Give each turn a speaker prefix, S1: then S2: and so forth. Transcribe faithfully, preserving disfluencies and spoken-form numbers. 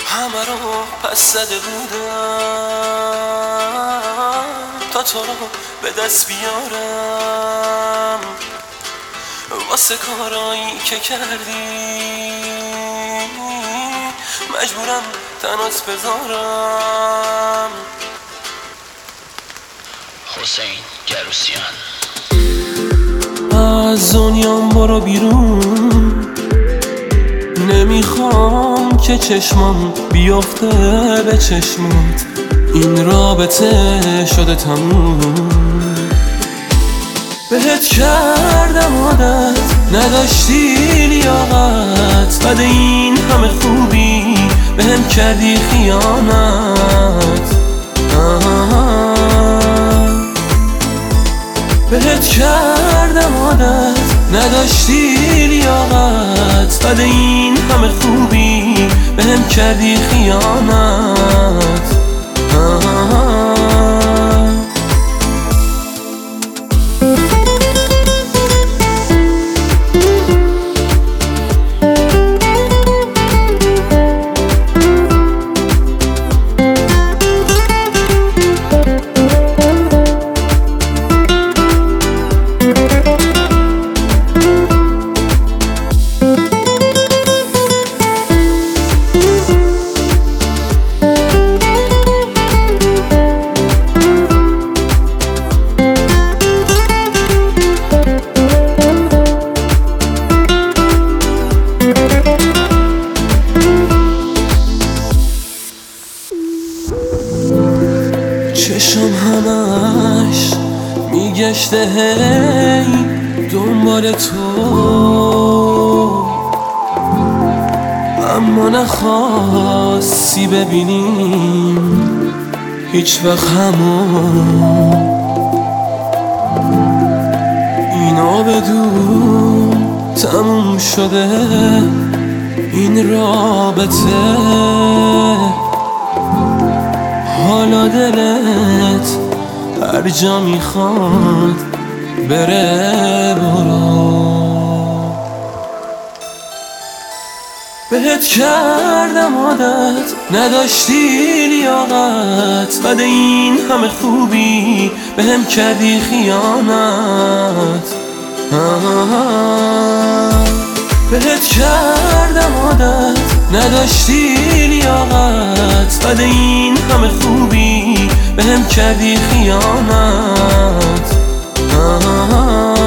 S1: همه رو پس زده بودم تا تو رو به دست بیارم، واسه کارایی که کردی مجبورم تنات بذارم.
S2: حسین گروسیان.
S1: از دنیام برو بیرون، نمیخوام که چشمام بیفته به چشمات، این رابطه شده تموم. بهت کردم عادت، نداشتی لیاقت، بعد این همه خوبی بهم کردی خیانت. بهت کردم عادت، نداشتی لیاقت، بعد این همه خوبی بهم کردی خیانت. چشم همش میگشته هی دنبال تو، اما نخواستی ببینیم هیچ وقت همون. اینا بدون تموم شده این رابطه، حالا دلت هر جا میخواد بره برو. بهت کردم عادت، نداشتی لیاقت، بعد این همه خوبی بهم کردی خیانت. بهت کردم عادت، نداشتی لیاقت، بعد این همه خوبی بهم کردی خیانت.